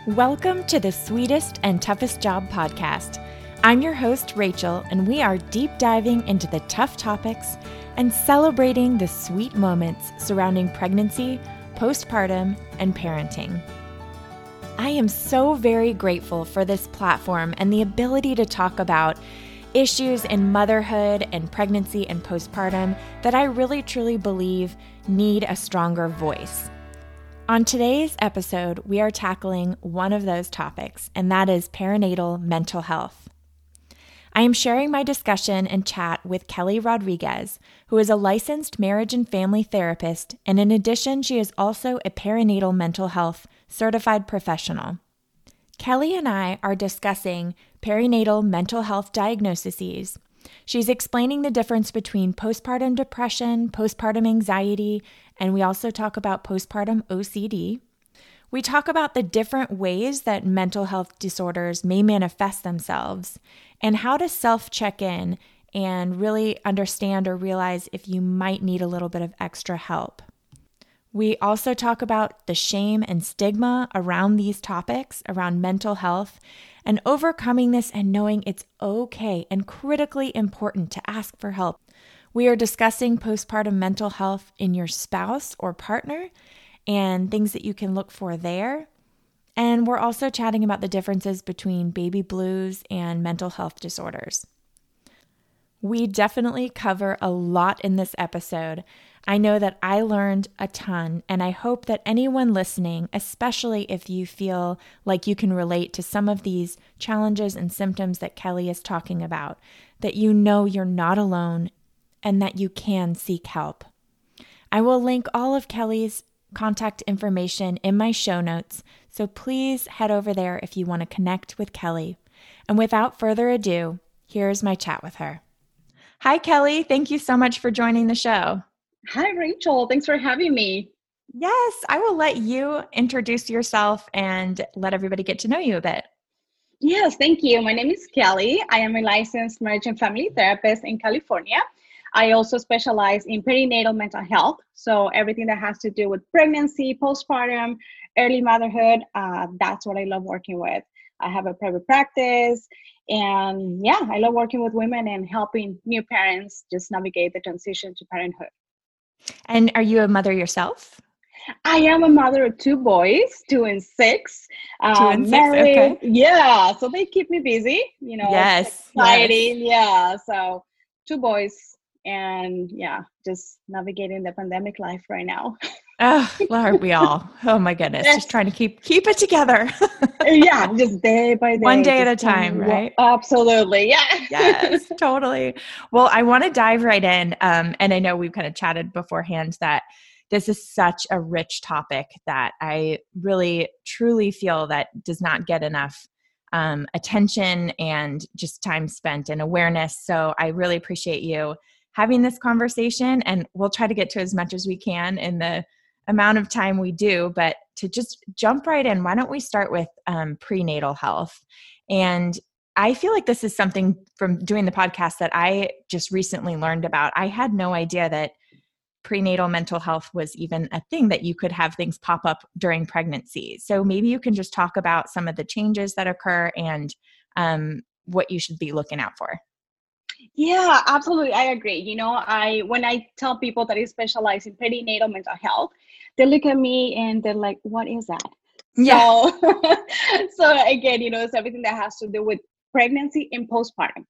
Welcome to the Sweetest and Toughest Job podcast. I'm your host, Rachel, and we are deep diving into the tough topics and celebrating the sweet moments surrounding pregnancy, postpartum, and parenting. I am so very grateful for this platform and the ability to talk about issues in motherhood and pregnancy and postpartum that I really truly believe need a stronger voice. On today's episode, we are tackling one of those topics, and that is perinatal mental health. I am sharing my discussion and chat with Kelly Rodriguez, who is a licensed marriage and family therapist, and in addition, she is also a perinatal mental health certified professional. Kelly and I are discussing perinatal mental health diagnoses. She's explaining the difference between postpartum depression, postpartum anxiety, and we also talk about postpartum OCD. We talk about the different ways that mental health disorders may manifest themselves and how to self-check in and really understand or realize if you might need a little bit of extra help. We also talk about the shame and stigma around these topics, around mental health, and overcoming this and knowing it's okay and critically important to ask for help. We are discussing postpartum mental health in your spouse or partner and things that you can look for there. And we're also chatting about the differences between baby blues and mental health disorders. We definitely cover a lot in this episode. I know that I learned a ton, and I hope that anyone listening, especially if you feel like you can relate to some of these challenges and symptoms that Kelly is talking about, that you know you're not alone and that you can seek help. I will link all of Kelly's contact information in my show notes, so please head over there if you want to connect with Kelly. And without further ado, here's my chat with her. Hi, Kelly. Thank you so much for joining the show. Hi, Rachel. Thanks for having me. Yes, I will let you introduce yourself and let everybody get to know you a bit. Yes, thank you. My name is Kelly. I am a licensed marriage and family therapist in California. I also specialize in perinatal mental health. So everything that has to do with pregnancy, postpartum, early motherhood, that's what I love working with. I have a private practice. And yeah, I love working with women and helping new parents just navigate the transition to parenthood. And are you a mother yourself? I am a mother of two boys, 2 and 6. 2 and 6, married. okay. Yeah, so they keep me busy, Yes, exciting. yes. Yeah, so 2 boys and yeah, just navigating the pandemic life right now. Oh, Lord, we all. Oh my goodness, just trying to keep it together. Yeah, just day by day. One day at a time, right? Absolutely, yeah. Yes, totally. Well, I want to dive right in. And I know we've kind of chatted beforehand that this is such a rich topic that I really, truly feel that does not get enough attention and just time spent and awareness. So I really appreciate you having this conversation, and we'll try to get to as much as we can in the amount of time we do. But to just jump right in, why don't we start with prenatal health? And I feel like this is something from doing the podcast that I just recently learned about. I had no idea that prenatal mental health was even a thing, that you could have things pop up during pregnancy. So maybe you can just talk about some of the changes that occur and what you should be looking out for. Yeah, absolutely. I agree. When I tell people that I specialize in perinatal mental health, they look at me and they're like, what is that? Yeah. So again, it's everything that has to do with pregnancy and postpartum,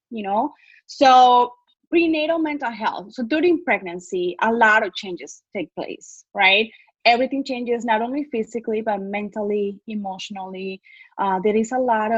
So prenatal mental health. So during pregnancy, a lot of changes take place, right? Everything changes, not only physically, but mentally, emotionally. There is a lot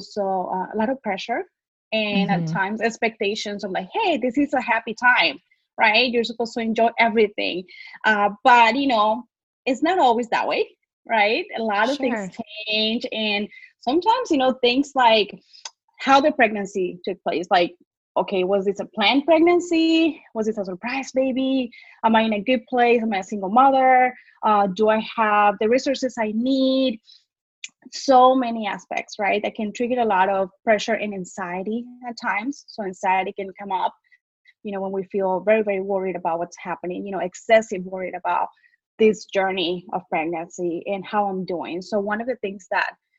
of pressure. And at times expectations of like, hey, this is a happy time, right? You're supposed to enjoy everything. But, it's not always that way, right? A lot of things change. And sometimes, things like how the pregnancy took place, like, okay, was this a planned pregnancy? Was this a surprise baby? Am I in a good place? Am I a single mother? Do I have the resources I need? So many aspects, right, that can trigger a lot of pressure and anxiety at times. So anxiety can come up, when we feel very, very worried about what's happening, excessive worried about this journey of pregnancy and how I'm doing. So one of the things that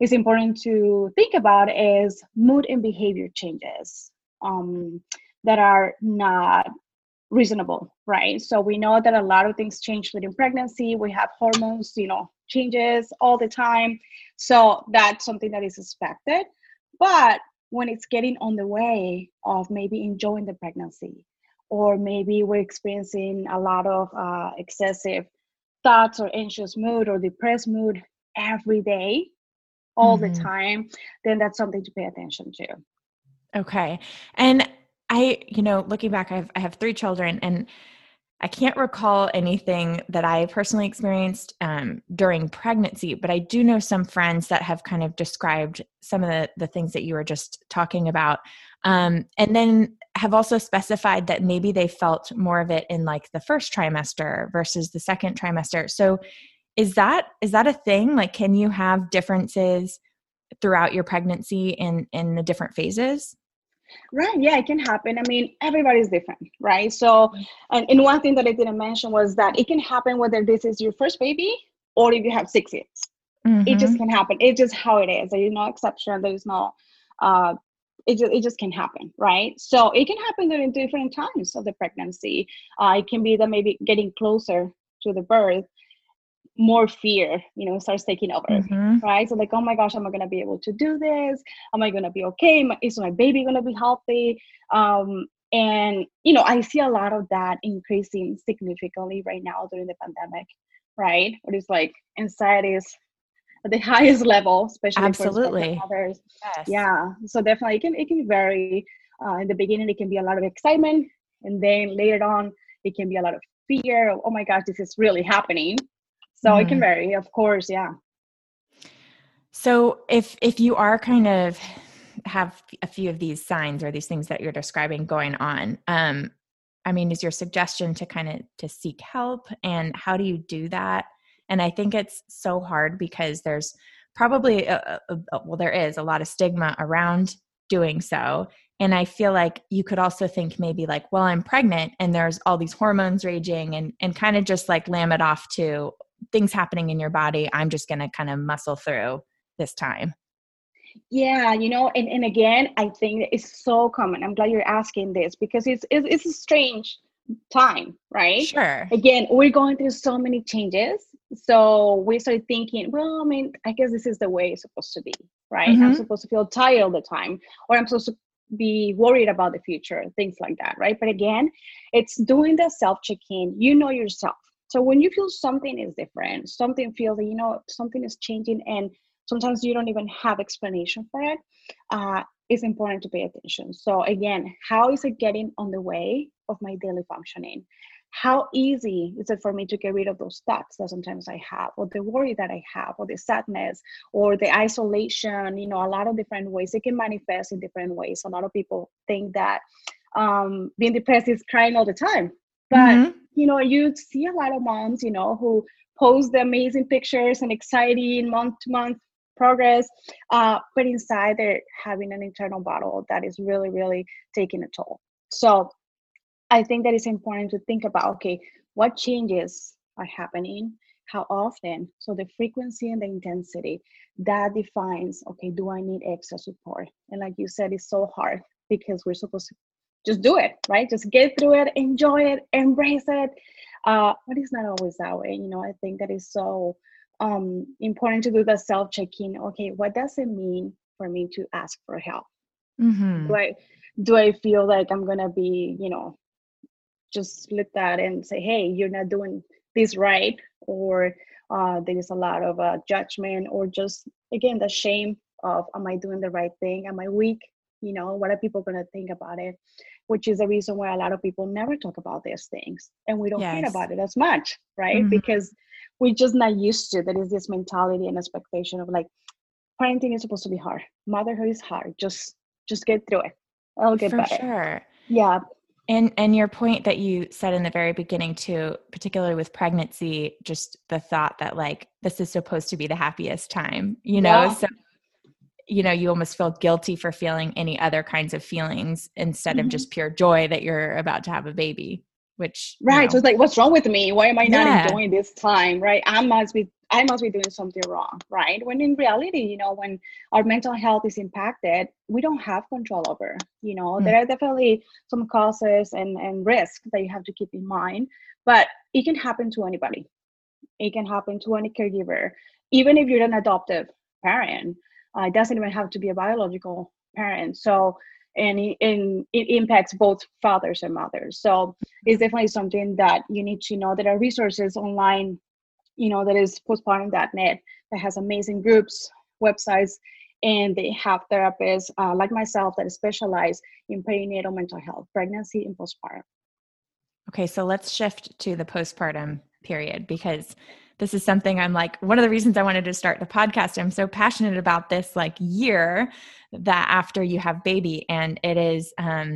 is important to think about is mood and behavior changes that are not reasonable, right? So we know that a lot of things change within pregnancy. We have hormones, changes all the time. So that's something that is expected. But when it's getting on the way of maybe enjoying the pregnancy, or maybe we're experiencing a lot of excessive thoughts or anxious mood or depressed mood every day, all the time, then that's something to pay attention to. Okay. And looking back, I have 3 children, and I can't recall anything that I personally experienced during pregnancy, but I do know some friends that have kind of described some of the things that you were just talking about. And then have also specified that maybe they felt more of it in like the first trimester versus the second trimester. So is that a thing? Like, can you have differences throughout your pregnancy in the different phases? Right. Yeah, it can happen. I mean, everybody's different, right? So, and one thing that I didn't mention was that it can happen whether this is your first baby or if you have 6 kids. It just can happen. It's just how it is. There is no exception. There is no, it just can happen, right? So it can happen during different times of the pregnancy. It can be that maybe getting closer to the birth, more fear, starts taking over, right? So like, oh my gosh, am I going to be able to do this? Am I going to be okay? Is my baby going to be healthy? And, I see a lot of that increasing significantly right now during the pandemic, right? What is like anxiety is at the highest level, especially Absolutely. for mothers. Yes. Yeah. So definitely it can vary. In the beginning, it can be a lot of excitement. And then later on, it can be a lot of fear of, oh my gosh, this is really happening. So it can vary, of course. Yeah. So if you are kind of have a few of these signs or these things that you're describing going on, is your suggestion to kind of to seek help, and how do you do that? And I think it's so hard because there's probably there is a lot of stigma around doing so. And I feel like you could also think maybe like, well, I'm pregnant and there's all these hormones raging, and kind of just like lamb it off to things happening in your body. I'm just going to kind of muscle through this time. Yeah, and again, I think it's so common. I'm glad you're asking this because it's a strange time, right? Sure. Again, we're going through so many changes. So we start thinking, well, I guess this is the way it's supposed to be, right? I'm supposed to feel tired all the time, or I'm supposed to be worried about the future, things like that, right? But again, it's doing the self-check-in. Yourself. So when you feel something is different, something feels something is changing, and sometimes you don't even have explanation for it, it's important to pay attention. So again, how is it getting on the way of my daily functioning? How easy is it for me to get rid of those thoughts that sometimes I have, or the worry that I have, or the sadness, or the isolation? A lot of different ways. It can manifest in different ways. A lot of people think that being depressed is crying all the time. But, you see a lot of moms, who post the amazing pictures and exciting month-to-month progress, but inside they're having an internal battle that is really, really taking a toll. So I think that it's important to think about, okay, what changes are happening, how often, so the frequency and the intensity, that defines, okay, do I need extra support? And like you said, it's so hard because we're supposed to just do it, right? Just get through it, enjoy it, embrace it. But it's not always that way. I think that is so important to do the self-check-in. Okay, what does it mean for me to ask for help? Do I feel like I'm gonna be, just look at and say, hey, you're not doing this right, or there is a lot of judgment, or just again the shame of, am I doing the right thing? Am I weak? What are people gonna think about it? Which is the reason why a lot of people never talk about these things, and we don't hear about it as much, right? Because we're just not used to. There is this mentality and expectation of like, parenting is supposed to be hard, motherhood is hard, just get through it, I'll get better. Sure. Yeah. And your point that you said in the very beginning too, particularly with pregnancy, just the thought that like, this is supposed to be the happiest time, so you almost feel guilty for feeling any other kinds of feelings instead of just pure joy that you're about to have a baby, which right. So it's like, what's wrong with me? Why am I not enjoying this time? Right. I I must be doing something wrong, right? When in reality, when our mental health is impacted, we don't have control over. Mm. There are definitely some causes and risks that you have to keep in mind, but it can happen to anybody. It can happen to any caregiver, even if you're an adoptive parent. It doesn't even have to be a biological parent. So, and it impacts both fathers and mothers. So, it's definitely something that you need to know. There are resources online, that is postpartum.net, that has amazing groups, websites, and they have therapists like myself that specialize in perinatal mental health, pregnancy, and postpartum. Okay, so let's shift to the postpartum period, because this is something I'm like, one of the reasons I wanted to start the podcast. I'm so passionate about this like year that after you have baby, and it is,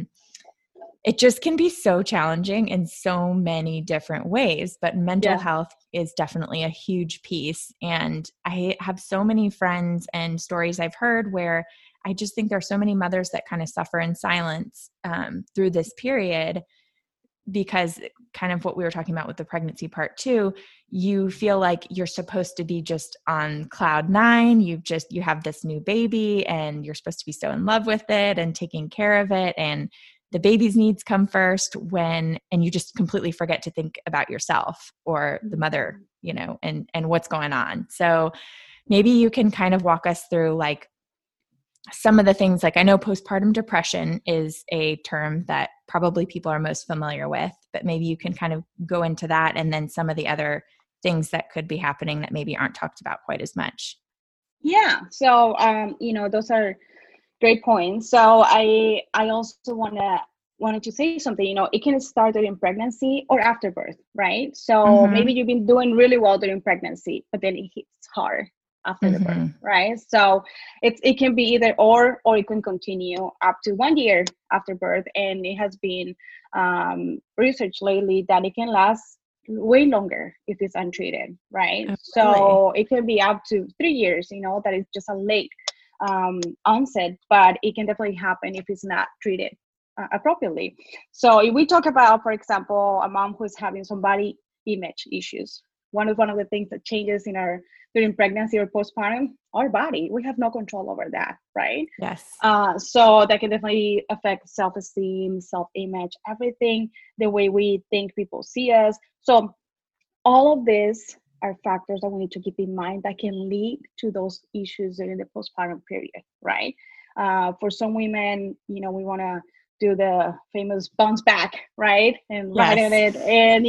it just can be so challenging in so many different ways, but mental Yeah. health is definitely a huge piece. And I have so many friends and stories I've heard where I just think there are so many mothers that kind of suffer in silence through this period, because kind of what we were talking about with the pregnancy part too, you feel like you're supposed to be just on cloud nine. You have this new baby and you're supposed to be so in love with it and taking care of it, and the baby's needs come first, and you just completely forget to think about yourself or the mother, and what's going on. So maybe you can kind of walk us through like some of the things. Like, I know postpartum depression is a term that probably people are most familiar with, but maybe you can kind of go into that, and then some of the other things that could be happening that maybe aren't talked about quite as much. Yeah. So, those are great points. So I also wanted to say something. It can start during pregnancy or after birth, right? So maybe Mm-hmm. you've been doing really well during pregnancy, but then it hits hard after the birth, Mm-hmm. right? So it can be either or it can continue up to 1 year after birth, and it has been researched lately that it can last way longer if it's untreated, right? Oh, really? So it can be up to 3 years. That is just a late onset, but it can definitely happen if it's not treated appropriately. So if we talk about, for example, a mom who's having some body image issues, one of the things that changes in our during pregnancy or postpartum, our body, we have no control over that, right? Yes. So that can definitely affect self-esteem, self-image, everything, the way we think people see us. So all of these are factors that we need to keep in mind that can lead to those issues during the postpartum period, right? For some women, we want to do the famous bounce back, right? And ride on Yes. it. And,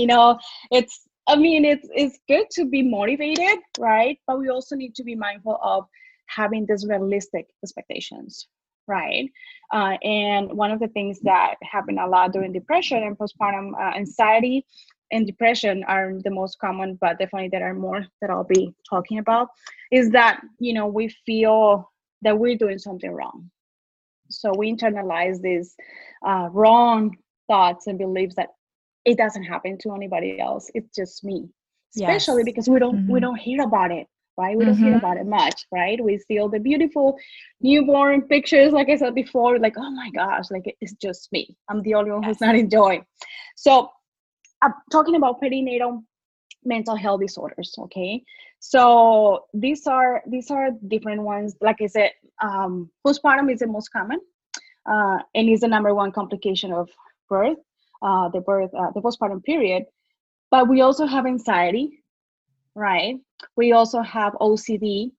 it's good to be motivated, right? But we also need to be mindful of having these realistic expectations, right? And one of the things that happen a lot during depression and postpartum anxiety and depression are the most common, but definitely there are more that I'll be talking about, is that, we feel that we're doing something wrong. So we internalize these wrong thoughts and beliefs that it doesn't happen to anybody else. It's just me, especially Yes. because we Mm-hmm. don't hear about it, right? We don't hear Mm-hmm. about it much, right? We see all the beautiful newborn pictures, like I said before, like, oh my gosh, like it's just me. I'm the only one who's Yes. not enjoying. So I'm talking about perinatal mental health disorders. Okay, so these are different ones. Like I said, postpartum is the most common, and is the number one complication of birth, the postpartum period. But we also have anxiety, right? We also have OCD,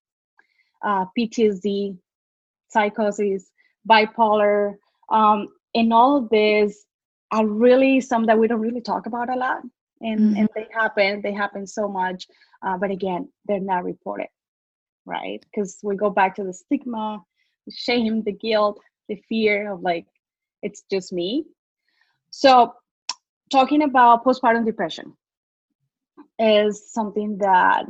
PTSD, psychosis, bipolar, and all of these are really some that we don't really talk about a lot, and Mm-hmm. they happen so much, but again, they're not reported, right? Because we go back to the stigma, the shame, the guilt, the fear of like it's just me. So talking about postpartum depression is something that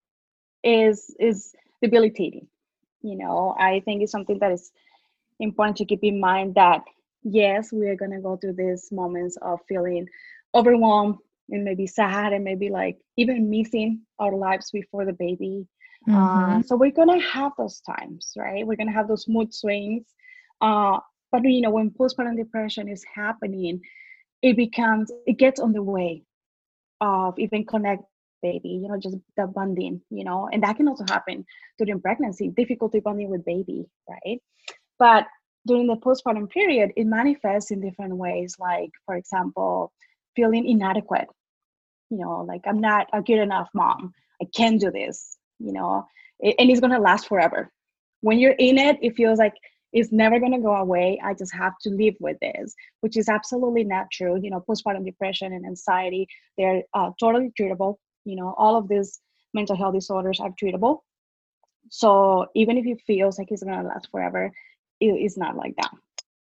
is debilitating. I think it's something that is important to keep in mind, that yes, we are going to go through these moments of feeling overwhelmed and maybe sad and maybe like even missing our lives before the baby. Mm-hmm. So we're going to have those times, right? We're going to have those mood swings. uh, but when postpartum depression is happening, it gets on the way of even baby, just the bonding, and that can also happen during pregnancy, difficulty bonding with baby, right? But during the postpartum period, it manifests in different ways, like, for example, feeling inadequate, like I'm not a good enough mom. I can't do this, and it's going to last forever. When you're in it, it feels like it's never going to go away. I just have to live with this, which is absolutely not true. Postpartum depression and anxiety, they're totally treatable. All of these mental health disorders are treatable. So even if it feels like it's going to last forever, it's not like that.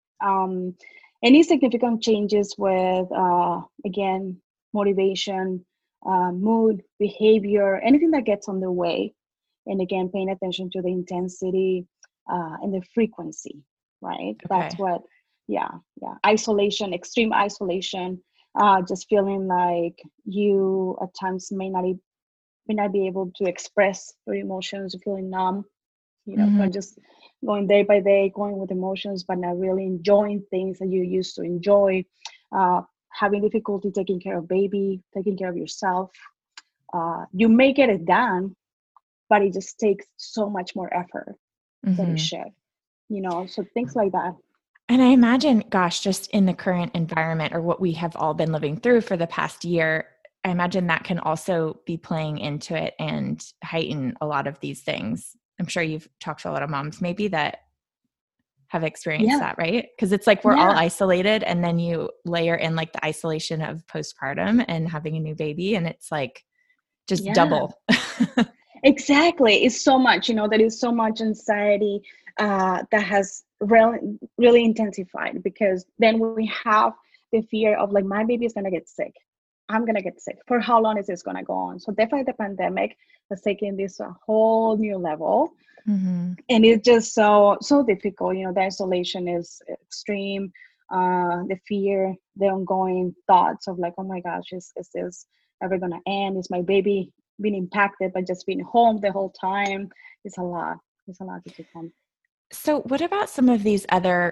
Any significant changes with, again, motivation, mood, behavior, anything that gets on the way. And again, paying attention to the intensity and the frequency, right? Okay. That's what, yeah. Isolation, extreme isolation, just feeling like you at times may not be able to express your emotions, feeling numb, so just going day by day, going with emotions, but not really enjoying things that you used to enjoy, having difficulty taking care of baby, taking care of yourself. You may get it done, but it just takes so much more effort than it should, so things like that. And I imagine, gosh, just in the current environment or what we have all been living through for the past year, I imagine that can also be playing into it and heighten a lot of these things. I'm sure you've talked to a lot of moms maybe that have experienced that, right? Because it's like we're all isolated, and then you layer in like the isolation of postpartum and having a new baby, and it's like just double. Exactly. It's so much, there is so much anxiety that has really intensified, because then we have the fear of like, my baby is going to get sick. I'm going to get sick. For how long is this going to go on? So definitely the pandemic has taken this a whole new level. And it's just so difficult. The isolation is extreme. The fear, the ongoing thoughts of like, oh my gosh, is this ever going to end? Is my baby being impacted by just being home the whole time? It's a lot to take on. So what about some of these other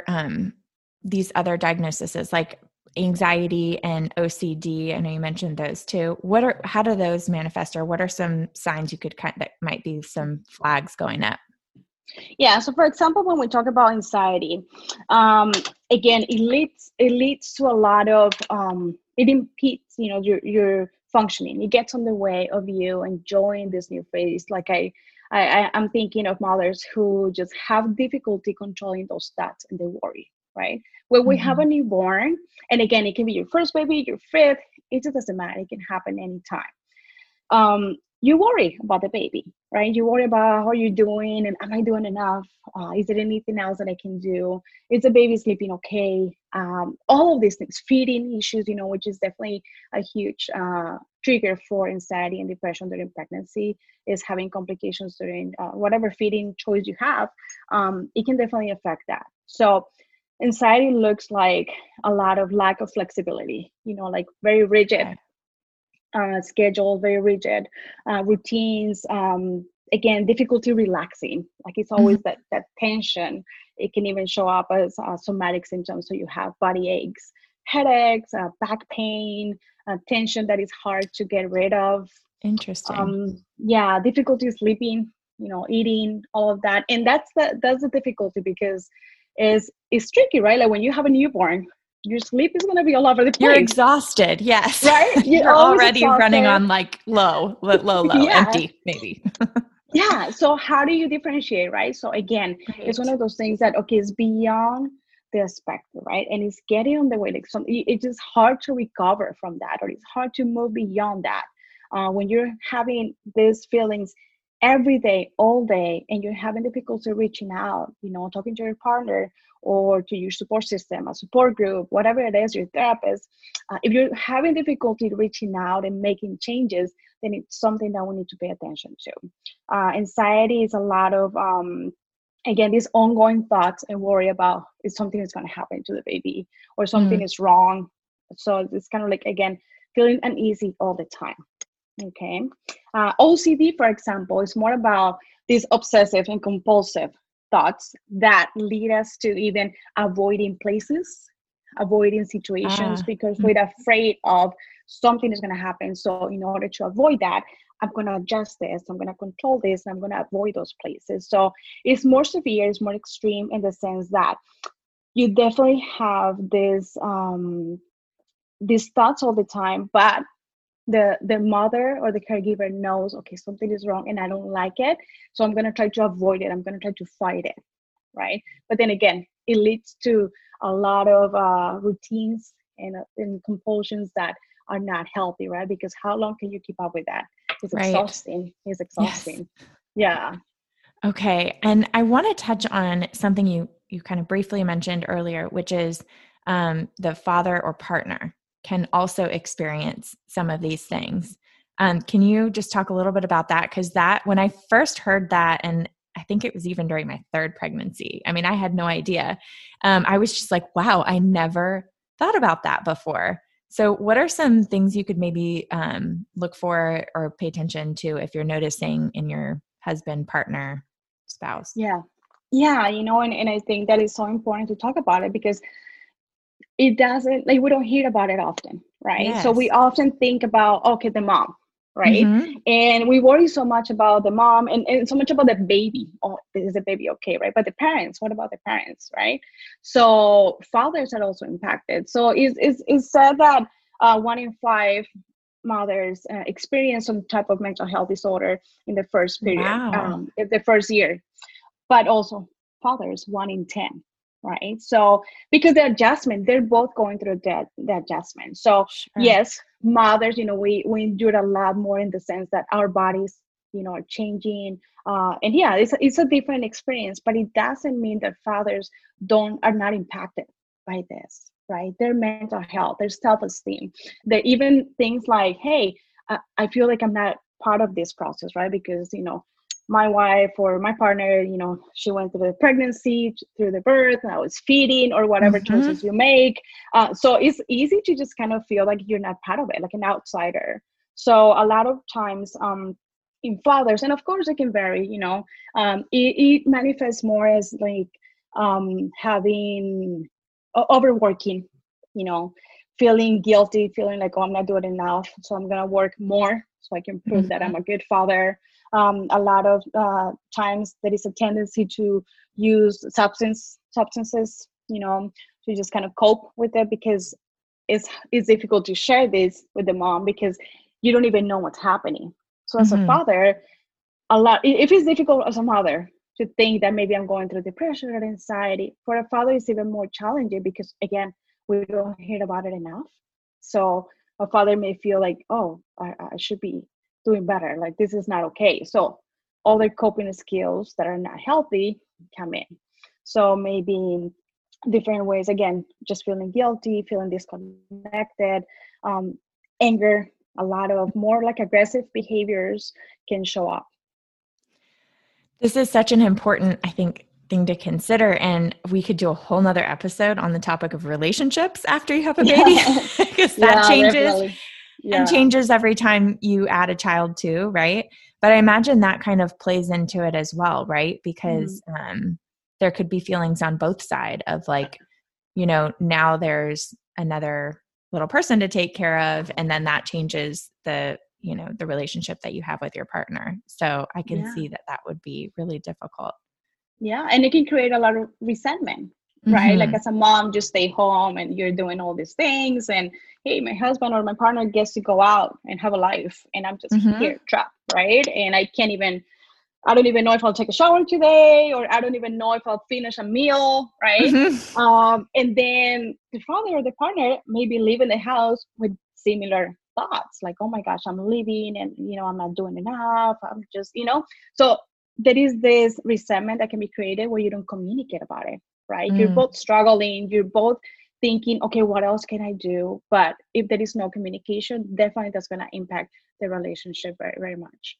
diagnoses, like anxiety and OCD? I know you mentioned those too. How do those manifest, or what are some signs you could that might be some flags going up? Yeah. So for example, when we talk about anxiety, again, it leads to a lot of, it impedes, your functioning. It gets on the way of you enjoying this new phase. Like I'm thinking of mothers who just have difficulty controlling those thoughts and they worry, right? When we have a newborn, and again, it can be your first baby, your fifth, it just doesn't matter. It can happen anytime. You worry about the baby, right? You worry about how you're doing, and am I doing enough? Is there anything else that I can do? Is the baby sleeping okay? All of these things, feeding issues, which is definitely a huge trigger for anxiety and depression during pregnancy, is having complications during whatever feeding choice you have. It can definitely affect that. So anxiety looks like a lot of lack of flexibility, like very rigid schedule, very rigid routines. Again, difficulty relaxing. Like it's always that tension. It can even show up as somatic symptoms. So you have body aches, headaches, back pain, tension that is hard to get rid of. Interesting. Difficulty sleeping, eating, all of that. And that's the difficulty, because it's tricky, right? Like when you have a newborn, your sleep is going to be all over the place. You're exhausted. Yes. Right? You're already running on like low, empty, maybe. Yeah. So how do you differentiate, right? So again, it's one of those things that, okay, it's beyond the spectrum, right? And it's getting on the way. Like it's just hard to recover from that, or it's hard to move beyond that. When you're having these feelings every day, all day, and you're having difficulty reaching out, talking to your partner or to your support system, a support group, whatever it is, your therapist, if you're having difficulty reaching out and making changes, then it's something that we need to pay attention to. Anxiety is a lot of, again, these ongoing thoughts and worry about if something is going to happen to the baby or something is wrong. So it's kind of like, again, feeling uneasy all the time. Okay. OCD, for example, is more about these obsessive and compulsive thoughts that lead us to even avoiding places, avoiding situations Ah, because we're afraid of something is going to happen. So in order to avoid that, I'm going to adjust this, I'm going to control this, and I'm going to avoid those places. So it's more severe, it's more extreme in the sense that you definitely have these thoughts all the time, but the mother or the caregiver knows, okay, something is wrong and I don't like it, so I'm going to try to avoid it, I'm going to try to fight it, right? But then again, it leads to a lot of routines and compulsions that are not healthy, right? Because how long can you keep up with that? It's right. exhausting. It's Yes. exhausting. Yeah. Okay. And I want to touch on something you kind of briefly mentioned earlier, which is the father or partner can also experience some of these things. Can you just talk a little bit about that? Because that, when I first heard that, and I think it was even during my third pregnancy, I mean, I had no idea. I was just like, wow, I never thought about that before. So, what are some things you could maybe look for or pay attention to if you're noticing in your husband, partner, spouse? Yeah. Yeah, and I think that is so important to talk about it because it doesn't, like, we don't hear about it often, right? So we Yes. often think about, okay, the mom, right? Mm-hmm. And we worry so much about the mom and so much about the baby. Oh, is the baby okay, right? But the parents, what about the parents, right? So fathers are also impacted. So it's said that 1 in 5 mothers experience some type of mental health disorder in the first period, Wow. in the first year, but also fathers 1 in 10, right? So because the adjustment, they're both going through the adjustment. So Sure. yes, mothers, we endure a lot more in the sense that our bodies, are changing, and yeah, it's a different experience, but it doesn't mean that fathers don't are not impacted by this, right? Their mental health, their self-esteem, there even things like, hey, I feel like I'm not part of this process, right? Because my wife or my partner, she went through the pregnancy, through the birth, and I was feeding or whatever Mm-hmm. choices you make. So it's easy to just kind of feel like you're not part of it, like an outsider. So a lot of times, in fathers, and of course it can vary, it manifests more as like having overworking, you know, feeling guilty, feeling like, oh, I'm not doing enough, so I'm gonna work more so I can prove that Mm-hmm. I'm a good father. A lot of times there is a tendency to use substances, to just kind of cope with it because it's difficult to share this with the mom because you don't even know what's happening. So as a Mm-hmm. father, if it's difficult as a mother to think that maybe I'm going through depression or anxiety, for a father it's even more challenging because again, we don't hear about it enough. So a father may feel like, oh, I should be doing better, like this is not okay. So other coping skills that are not healthy come in. So maybe different ways, again, just feeling guilty, feeling disconnected, um, anger, a lot of more like aggressive behaviors can show up. This is such an important, I think, thing to consider. And we could do a whole nother episode on the topic of relationships after you have a baby, Yeah, because that yeah, changes definitely. and Yeah. changes every time you add a child too, right? But I imagine that kind of plays into it as well, right? Hmm. Because there could be feelings on both sides of like, now there's another little person to take care of, and then that changes the relationship that you have with your partner. So I can Yeah. see that that would be really difficult. Yeah. And it can create a lot of resentment, right? Like Hmm. as a mom, just stay home and you're doing all these things. And hey, my husband or my partner gets to go out and have a life. And I'm just Hmm. here trapped, right? And I don't even know if I'll take a shower today, or I don't even know if I'll finish a meal, right? Hmm. And then the father or the partner maybe leaving the house with similar thoughts, like, oh my gosh, I'm leaving and, I'm not doing enough. I'm just, so there is this resentment that can be created where you don't communicate about it, right? You're Mm. both struggling, you're both thinking, okay, what else can I do? But if there is no communication, definitely that's going to impact the relationship very, very much.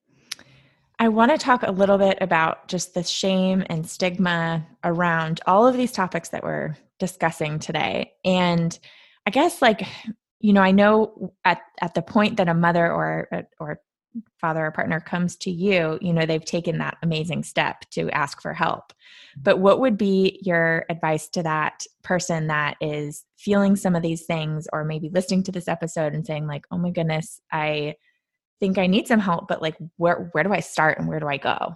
I want to talk a little bit about just the shame and stigma around all of these topics that we're discussing today. And I guess I know at the point that a mother or father or partner comes to you, they've taken that amazing step to ask for help. But what would be your advice to that person that is feeling some of these things, or maybe listening to this episode and saying like, oh my goodness, I think I need some help, but like, where do I start and where do I go?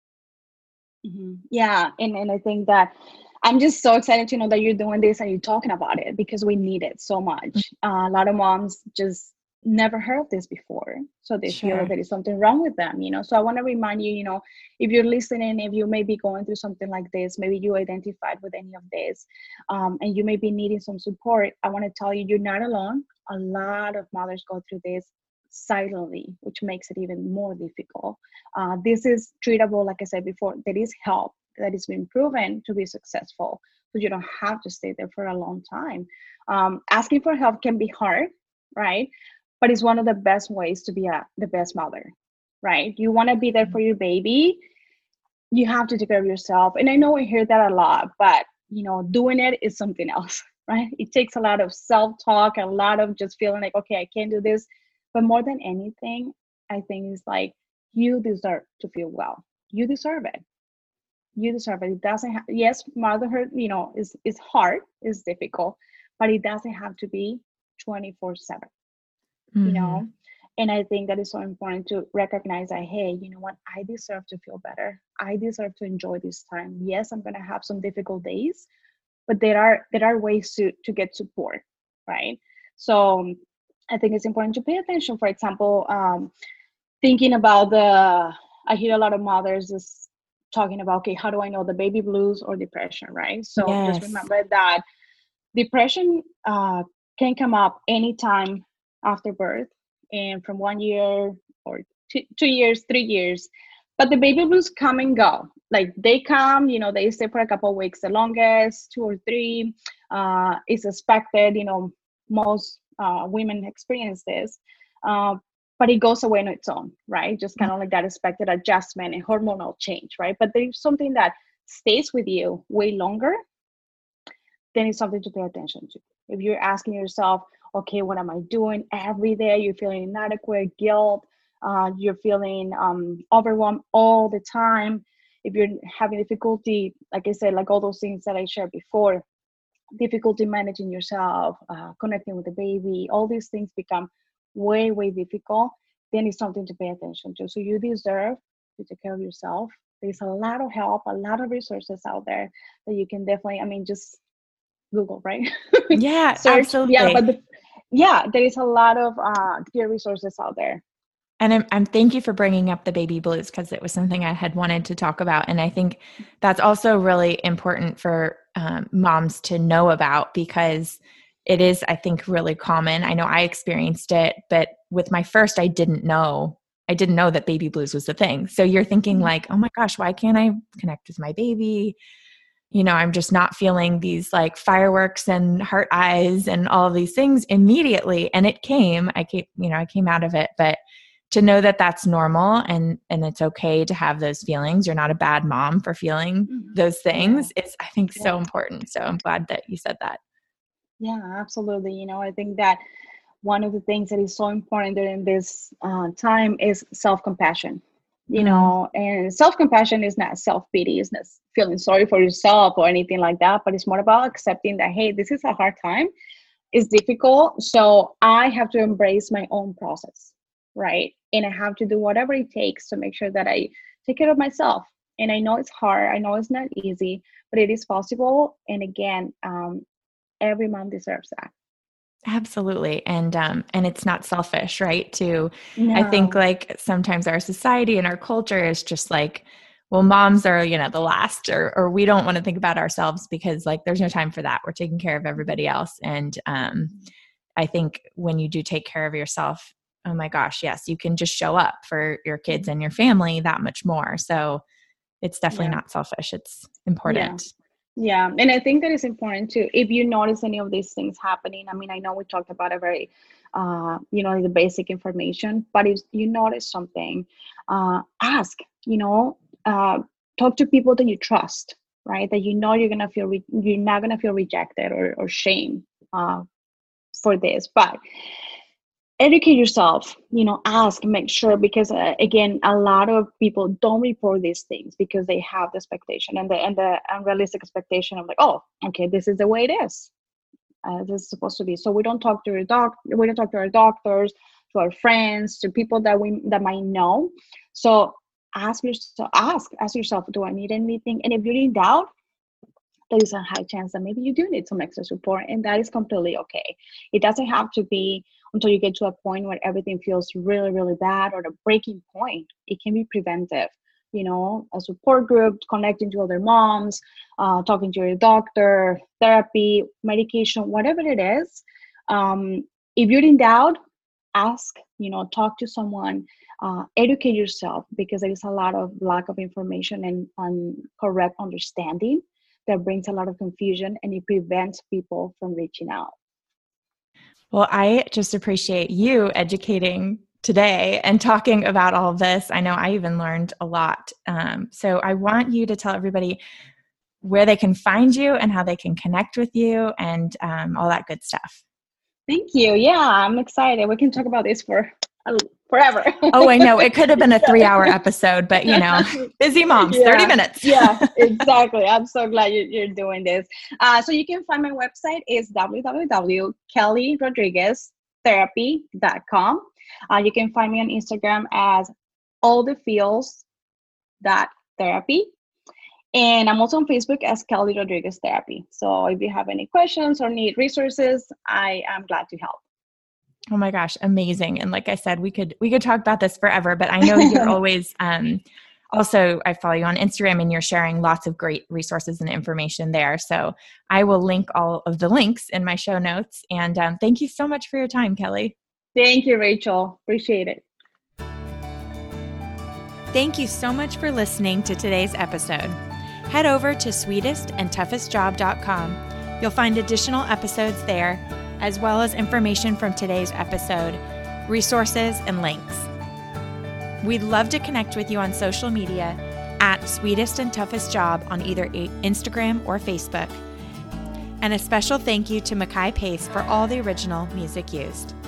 Yeah. And I think that I'm just so excited to know that you're doing this and you're talking about it, because we need it so much. A lot of moms just never heard of this before. So they feel that Sure. there is something wrong with them, So I want to remind you, if you're listening, if you may be going through something like this, maybe you identified with any of this, and you may be needing some support, I want to tell you, you're not alone. A lot of mothers go through this silently, which makes it even more difficult. This is treatable, like I said before. There is help that has been proven to be successful, so you don't have to stay there for a long time. Asking for help can be hard, right? But it's one of the best ways to be the best mother, right? You want to be there for your baby. You have to take care of yourself. And I know we hear that a lot, but doing it is something else, right? It takes a lot of self-talk, a lot of just feeling like, okay, I can't do this. But more than anything, I think it's like, you deserve to feel well. You deserve it. You deserve it. It doesn't have, yes, motherhood, is hard, is difficult, but it doesn't have to be 24/7, you Mm-hmm. know? And I think that is so important to recognize that, hey, you know what? I deserve to feel better. I deserve to enjoy this time. Yes, I'm going to have some difficult days, but there are ways to get support, right? So I think it's important to pay attention. For example, thinking about I hear a lot of mothers just talking about, okay, how do I know the baby blues or depression, right? So just Yes. remember that depression can come up anytime after birth, and from 1 year or 2 years, 3 years. But the baby blues come and go. Like they come, they stay for a couple of weeks, the longest 2 or 3. It's expected, most women experience this. Uh, but it goes away on its own, right? Just kind of like that expected adjustment and hormonal change, right? But there's something that stays with you way longer, then it's something to pay attention to. If you're asking yourself, okay, what am I doing every day? You're feeling inadequate, guilt, you're feeling overwhelmed all the time. If you're having difficulty, like I said, like all those things that I shared before, difficulty managing yourself, connecting with the baby, all these things become way, way difficult, then it's something to pay attention to. So you deserve to take care of yourself. There's a lot of help, a lot of resources out there that you can definitely, just Google, right? Yeah, Search. Yeah, absolutely. but there is a lot of good resources out there. And I'm thank you for bringing up the baby blues, because it was something I had wanted to talk about. And I think that's also really important for moms to know about, because it is, I think, really common. I know I experienced it, but with my first, I didn't know that baby blues was the thing. So you're thinking like, oh my gosh, why can't I connect with my baby? I'm just not feeling these like fireworks and heart eyes and all of these things immediately. And I came out of it, but to know that that's normal, and it's okay to have those feelings. You're not a bad mom for feeling those Yeah, things. Is, I think, so yeah, important. So I'm glad that you said that. yeah, absolutely. I think that one of the things that is so important during this time is self-compassion. Mm, And self-compassion is not self-pity, it's not feeling sorry for yourself or anything like that, but it's more about accepting that, hey, this is a hard time, it's difficult, so I have to embrace my own process, right? And I have to do whatever it takes to make sure that I take care of myself. And I know it's hard, I know it's not easy, but it is possible. And again, every mom deserves that. absolutely. And it's not selfish, right? I think No. like sometimes our society and our culture is just like, well, moms are, the last, or we don't want to think about ourselves, because like there's no time for that. We're taking care of everybody else. And I think when you do take care of yourself, oh my gosh, yes, you can just show up for your kids and your family that much more. So it's definitely Yeah. not selfish. It's Yeah. important. Yeah. And I think that is important too. If you notice any of these things happening, I mean, I know we talked about a very, the basic information, but if you notice something, ask, uh, talk to people that you trust, right? That you're going to feel, you're not going to feel rejected or shame uh, for this. But educate yourself, ask, make sure, because again, a lot of people don't report these things because they have the expectation and the unrealistic expectation of like, oh, okay, this is the way it is. This is supposed to be. So we don't talk to we don't talk to our doctors, to our friends, to people that might know. So ask yourself, do I need anything? And if you're in doubt, there is a high chance that maybe you do need some extra support, and that is completely okay. It doesn't have to be until you get to a point where everything feels really, really bad or the breaking point. It can be preventive. A support group, connecting to other moms, talking to your doctor, therapy, medication, whatever it is. If you're in doubt, ask, talk to someone, educate yourself, because there is a lot of lack of information and correct understanding that brings a lot of confusion, and it prevents people from reaching out. Well, I just appreciate you educating today and talking about all of this. I know I even learned a lot. So I want you to tell everybody where they can find you and how they can connect with you and all that good stuff. Thank you. Yeah, I'm excited. We can talk about this for forever. Oh, I know. It could have been a 3-hour episode, but busy moms, 30 minutes. Yeah, exactly. I'm so glad you're doing this. So you can find my website is www.kellyrodrigueztherapy.com. You can find me on Instagram as allthefeels.therapy. And I'm also on Facebook as Kelly Rodriguez Therapy. So if you have any questions or need resources, I am glad to help. Oh my gosh, amazing. And like I said, we could talk about this forever, but I know you're always, also I follow you on Instagram and you're sharing lots of great resources and information there. So I will link all of the links in my show notes. And thank you so much for your time, Kelly. Thank you, Rachel. Appreciate it. Thank you so much for listening to today's episode. Head over to sweetestandtoughestjob.com. You'll find additional episodes there, as well as information from today's episode, resources, and links. We'd love to connect with you on social media at Sweetest and Toughest Job on either Instagram or Facebook. And a special thank you to Makai Pace for all the original music used.